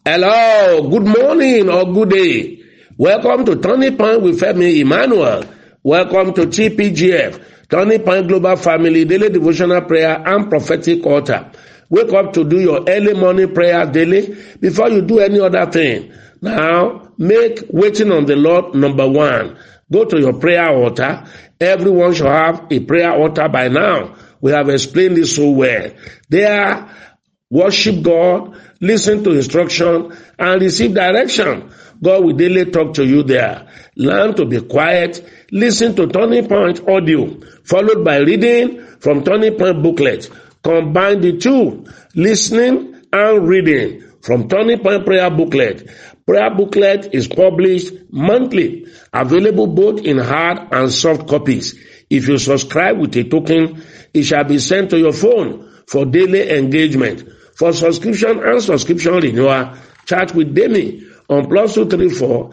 Hello, good morning or good day. Welcome to Turning Point with Femi Emmanuel. Welcome to TPGF, Turning Point Global Family Daily Devotional Prayer and Prophetic Altar. Wake up to do your early morning prayer daily before you do any other thing. Now, make waiting on the Lord number one. Go to your prayer altar. Everyone should have a prayer altar by now. We have explained this so well. There, worship God, listen to instruction, and receive direction. God will daily talk to you there. Learn to be quiet. Listen to Turning Point audio, followed by reading from Turning Point booklet. Combine the two, listening and reading from Turning Point prayer booklet. Prayer booklet is published monthly, available both in hard and soft copies. If you subscribe with a token, it shall be sent to your phone for daily engagement. For subscription and subscription renewal, chat with Demi on +234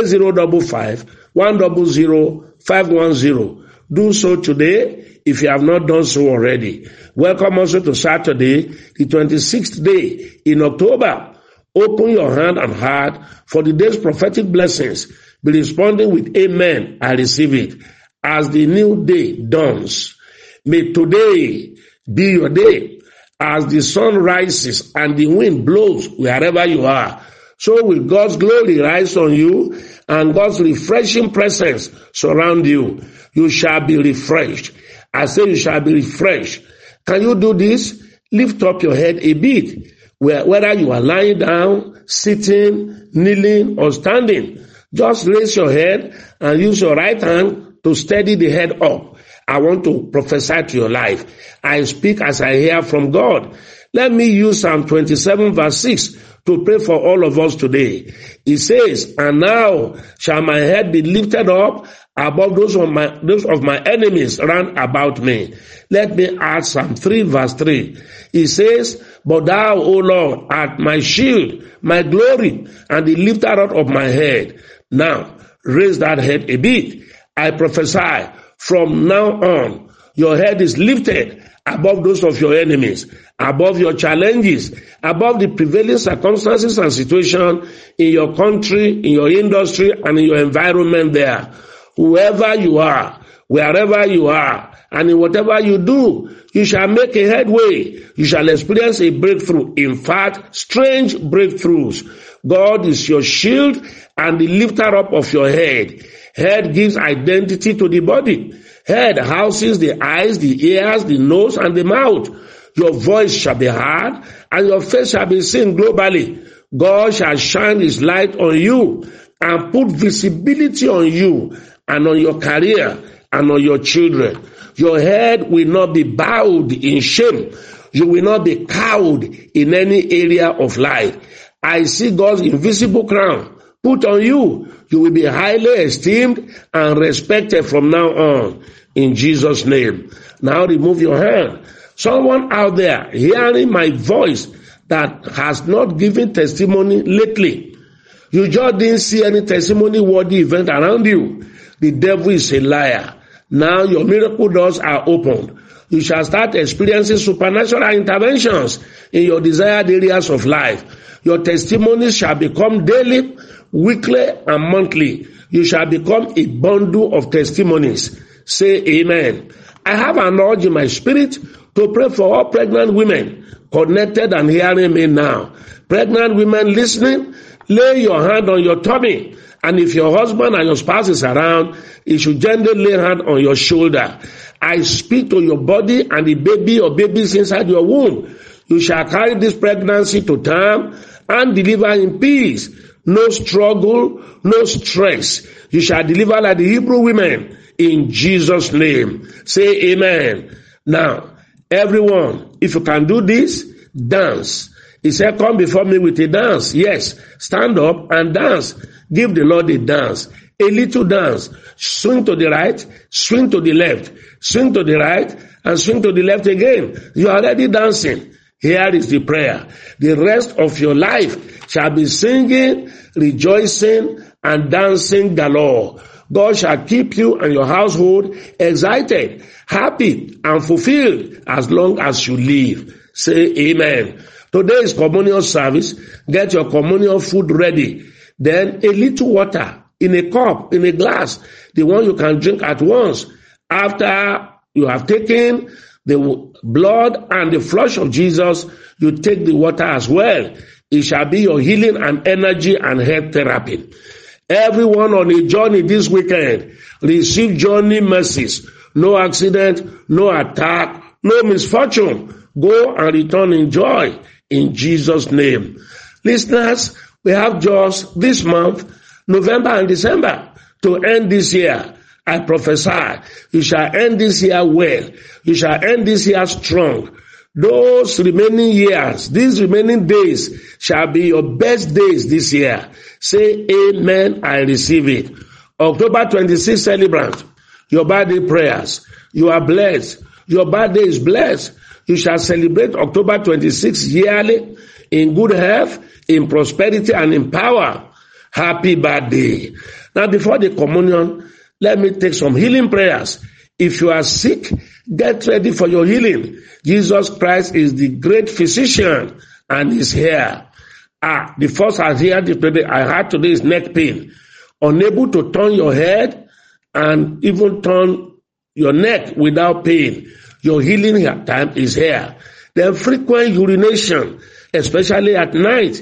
8055 100 510. Do so today if you have not done so already. Welcome also to Saturday, the 26th day in October. Open your hand and heart for the day's prophetic blessings. Be responding with amen. I receive it as the new day dawns. May today be your day. As the sun rises and the wind blows wherever you are, so will God's glory rise on you and God's refreshing presence surround you. You shall be refreshed. I say you shall be refreshed. Can you do this? Lift up your head a bit. Whether you are lying down, sitting, kneeling, or standing, just raise your head and use your right hand to steady the head up. I want to prophesy to your life. I speak as I hear from God. Let me use Psalm 27 verse 6 to pray for all of us today. It says, and now shall my head be lifted up above those of my enemies round about me. Let me add Psalm 3 verse 3. It says, but thou, O Lord, art my shield, my glory, and the lifter up of my head. Now, raise that head a bit. I prophesy, from now on, your head is lifted above those of your enemies, above your challenges, above the prevailing circumstances and situation in your country, in your industry, and in your environment there. Whoever you are, wherever you are, and in whatever you do, you shall make a headway. You shall experience a breakthrough. In fact, strange breakthroughs. God is your shield and the lifter up of your head. Head gives identity to the body. Head houses the eyes, the ears, the nose, and the mouth. Your voice shall be heard, and your face shall be seen globally. God shall shine his light on you and put visibility on you and on your career and on your children. Your head will not be bowed in shame. You will not be cowed in any area of life. I see God's invisible crown put on you. You will be highly esteemed and respected from now on. In Jesus' name. Now remove your hand. Someone out there hearing my voice that has not given testimony lately. You just didn't see any testimony-worthy event around you. The devil is a liar. Now your miracle doors are opened. You shall start experiencing supernatural interventions in your desired areas of life. Your testimonies shall become daily, weekly, and monthly. You shall become a bundle of testimonies. Say amen. I have an urge in my spirit to pray for all pregnant women connected and hearing me now. Pregnant women listening, lay your hand on your tummy. And if your husband and your spouse is around, you should gently lay hand on your shoulder. I speak to your body and the baby or babies inside your womb. You shall carry this pregnancy to term and deliver in peace. No struggle, no stress. You shall deliver like the Hebrew women in Jesus' name. Say amen. Now, everyone, if you can do this, dance. He said, come before me with a dance. Yes, stand up and dance. Give the Lord a dance. A little dance. Swing to the right, swing to the left. Swing to the right and swing to the left again. You are already dancing. Here is the prayer. The rest of your life shall be singing, rejoicing, and dancing galore. God shall keep you and your household excited, happy, and fulfilled as long as you live. Say amen. Today is communion service. Get your communion food ready. Then a little water in a cup, in a glass, the one you can drink at once. After you have taken the blood and the flesh of Jesus, you take the water as well. It shall be your healing and energy and health therapy. Everyone on a journey this weekend, receive journey mercies. No accident, no attack, no misfortune. Go and return in joy in Jesus' name. Listeners, we have just this month, November and December, to end this year. I prophesy, you shall end this year well. You shall end this year strong. Those remaining years, these remaining days shall be your best days this year. Say amen, I receive it. October 26th celebrant, your birthday prayers. You are blessed. Your birthday is blessed. You shall celebrate October 26th yearly in good health, in prosperity, and in power. Happy birthday. Now before the communion, let me take some healing prayers. If you are sick, get ready for your healing. Jesus Christ is the great physician and is here. The first I had today is neck pain. Unable to turn your head and even turn your neck without pain. Your healing time is here. Then frequent urination, especially at night.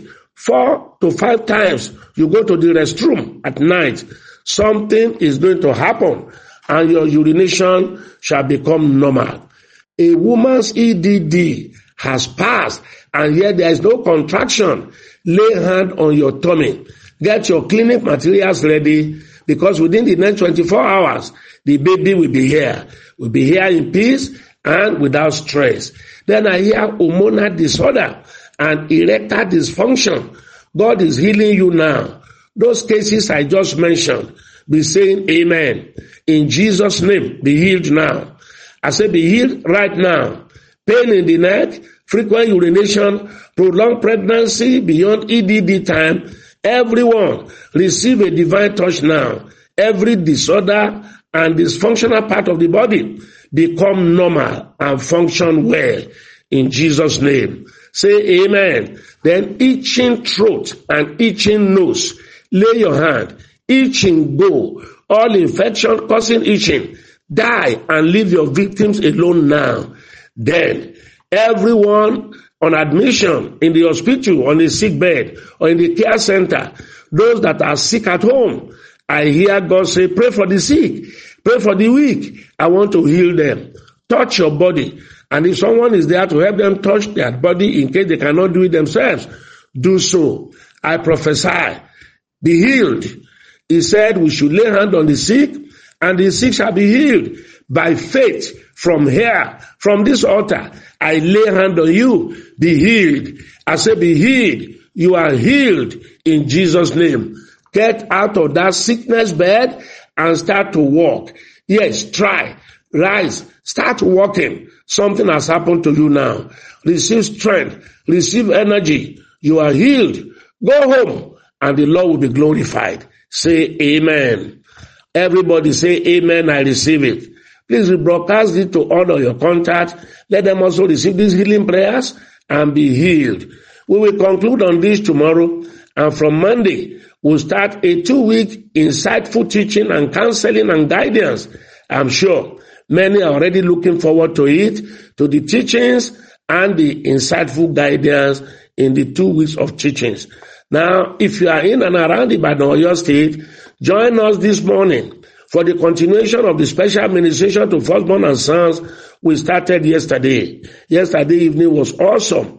4 to 5 times you go to the restroom at night. Something is going to happen and your urination shall become normal. A woman's EDD has passed and yet there is no contraction. Lay hand on your tummy. Get your clinic materials ready because within the next 24 hours, the baby will be here. Will be here in peace and without stress. Then I hear hormonal disorder and erectile dysfunction. God is healing you now. Those cases I just mentioned, be saying amen. In Jesus' name, be healed now. I say be healed right now. Pain in the neck, frequent urination, prolonged pregnancy beyond EDD time. Everyone receive a divine touch now. Every disorder and dysfunctional part of the body become normal and function well. In Jesus' name. Say amen. Then itching throat and itching nose. Lay your hand. Itching go. All infection causing itching. Die and leave your victims alone now. Then everyone on admission in the hospital, on the sick bed, or in the care center, those that are sick at home, I hear God say, pray for the sick, pray for the weak. I want to heal them. Touch your body. And if someone is there to help them touch their body in case they cannot do it themselves, do so. I prophesy, be healed. He said we should lay hand on the sick and the sick shall be healed. By faith, from here, from this altar, I lay hand on you, be healed. I say be healed. You are healed in Jesus' name. Get out of that sickness bed and start to walk. Yes, try. Rise. Start walking. Something has happened to you now. Receive strength. Receive energy. You are healed. Go home and the Lord will be glorified. Say amen. Everybody say amen. I receive it. Please rebroadcast it to all of your contacts. Let them also receive these healing prayers and be healed. We will conclude on this tomorrow, and from Monday, we'll start a 2-week insightful teaching and counseling and guidance. I'm sure many are already looking forward to it, to the teachings and the insightful guidance in the 2 weeks of teachings. Now, if you are in and around Ibadan or your state, join us this morning for the continuation of the special administration to firstborn and sons we started yesterday. Yesterday evening was awesome.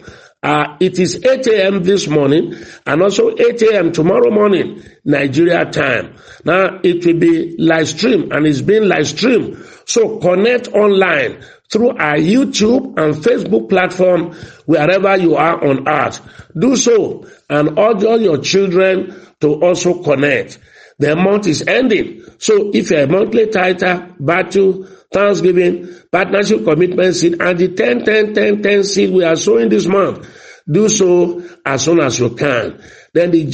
It is 8 a.m. this morning and also 8 a.m. tomorrow morning, Nigeria time. Now, it will be live stream and it's being live streamed. So connect online through our YouTube and Facebook platform wherever you are on earth. Do so and urge all your children to also connect. The month is ending. So if you're a monthly tither, battle, Thanksgiving, partnership commitment seed, and the 10 seed we are sowing this month, do so as soon as you can. Then the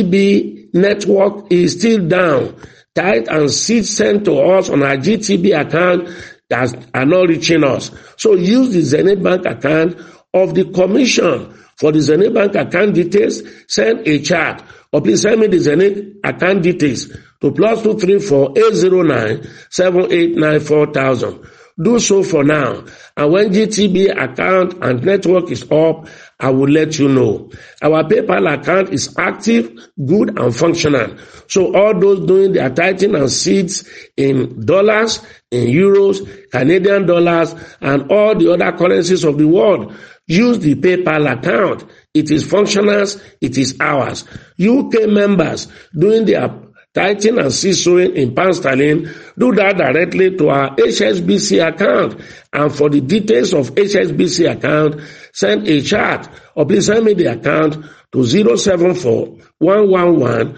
GTB network is still down. Tithe and seed sent to us on our GTB account that are not reaching us. So use the Zenith Bank account of the Commission For the Zenith Bank account details, send a chat, or please send me the Zenith account details to +234 809 7894 4000. Do so for now. And when GTB account and network is up, I will let you know. Our PayPal account is active, good, and functional. So all those doing their tithing and seeds in dollars, in euros, Canadian dollars, and all the other currencies of the world, use the PayPal account. It is functional. It is ours. UK members doing their tithing and seed sowing in pound sterling, do that directly to our HSBC account. And for the details of HSBC account, send a chat or please send me the account to 074 111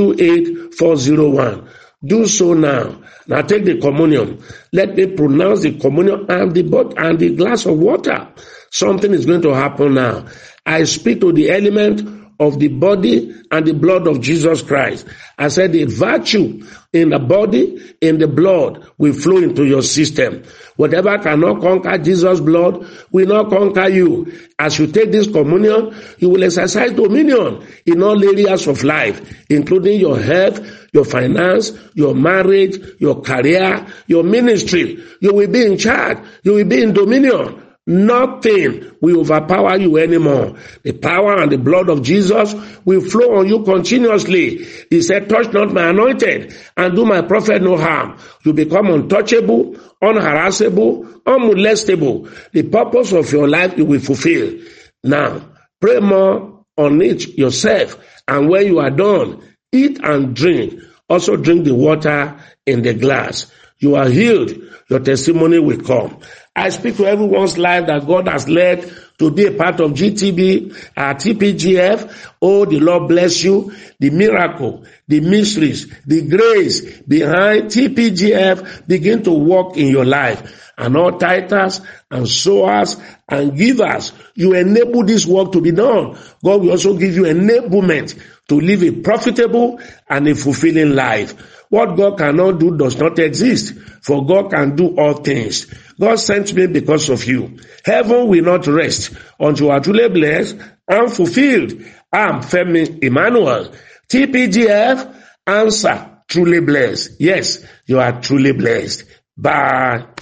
28401. Do so now. Now take the communion. Let me pronounce the communion and the glass of water. Something is going to happen now. I speak to the element of the body and the blood of Jesus Christ. I said the virtue in the body, in the blood, will flow into your system. Whatever cannot conquer Jesus' blood will not conquer you. As you take this communion, you will exercise dominion in all areas of life, including your health, your finance, your marriage, your career, your ministry. You will be in charge. You will be in dominion. Nothing will overpower you anymore. The power and the blood of Jesus will flow on you continuously. He said, touch not my anointed and do my prophet no harm. You become untouchable, unharassable, unmolestable. The purpose of your life you will fulfill. Now, pray more on it yourself. And when you are done, eat and drink. Also drink the water in the glass. You are healed. Your testimony will come. I speak to everyone's life that God has led to be a part of GTB, TPGF. Oh, the Lord bless you. The miracle, the mysteries, the grace behind TPGF begin to work in your life. And all tithers and sowers and givers, you enable this work to be done. God will also give you enablement to live a profitable and a fulfilling life. What God cannot do does not exist, for God can do all things. God sent me because of you. Heaven will not rest until you are truly blessed and fulfilled. I'm Femi Emmanuel. TPGF, answer, truly blessed. Yes, you are truly blessed. Bye.